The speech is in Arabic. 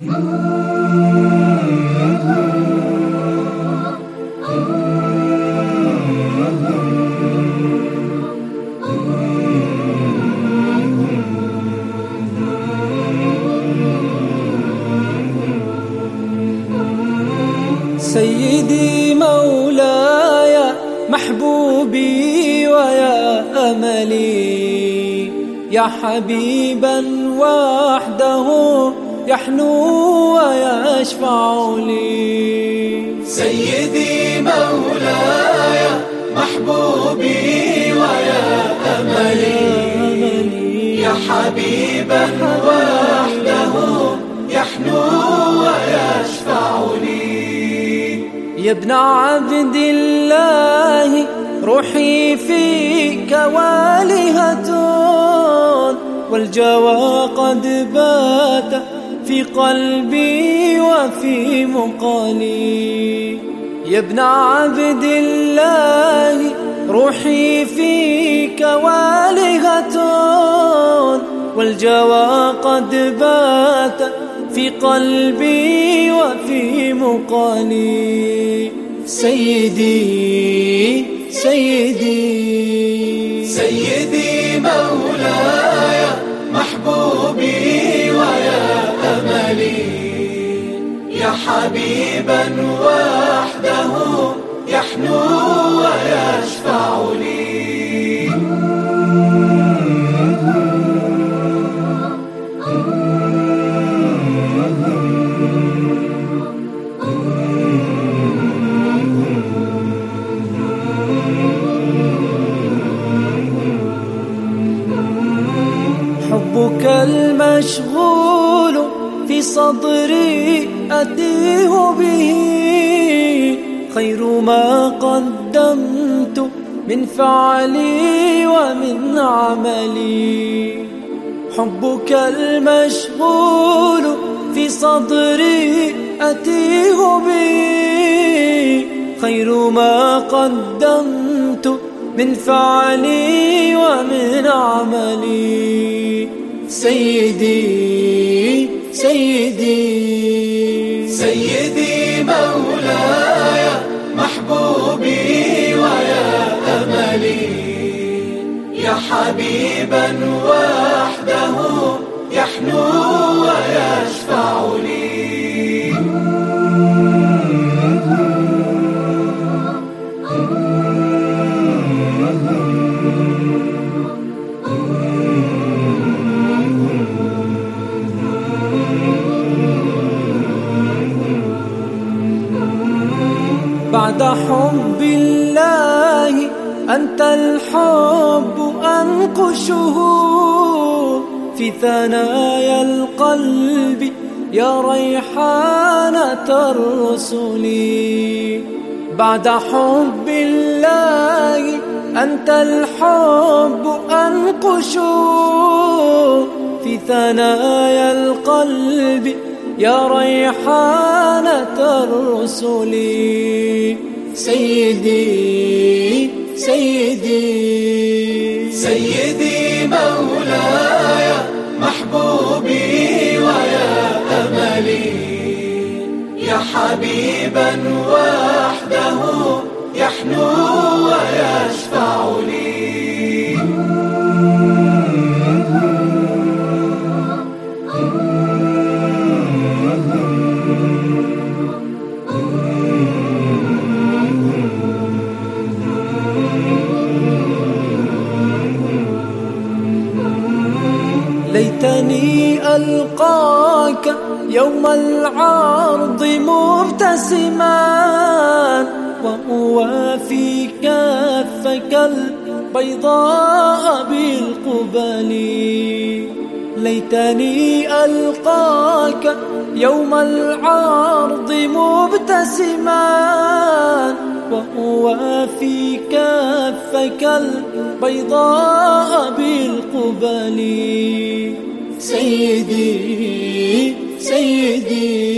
سيدي مولاي محبوبي ويا أملي، يا حبيبا وحده يحنو ويشفع لي. سيدي مولاي محبوبي ويا أملي، يا حبيبا وحده يحنو ويشفع لي. يا ابن عبد الله روحي فيك والهة، والجوى قد بات في قلبي وفي مقالي. يا ابن عبد الله روحي فيك والهة، والجوى قد بات في قلبي وفي مقالي. سيدي سيدي سيدي مولاي محبوبي ويا أملي، يا حبيبا وحده يحنو ويشفع لي. حبك المشغول في صدري أتيه به، خير ما قدمت من فعلي ومن عملي. حبك المشغول في صدري أتيه به، خير ما قدمت من فعلي ومن عملي. سيدي سيدي سيدي مولاي محبوبي ويا أملي، يا حبيبا وحده يحنو ويشفع لي. بعد حب الله أنت الحب أنقشه في ثنايا القلب، يا ريحانة الرسل. بعد حب الله أنت الحب أنقشه في ثنايا القلب، يا ريحانة الرسل. سيدي سيدي سيدي مولاي محبوبي ويا أملي، يا حبيبا وحده يحنو ويشفع لي. ليتني ألقاك يوم العرض مبتسما، وأوافي كفك البيضاء بالقبل. ليتني ألقاك يوم العرض مبتسما، وأوافي كفك البيضاء بالقبل. سيدي سيدي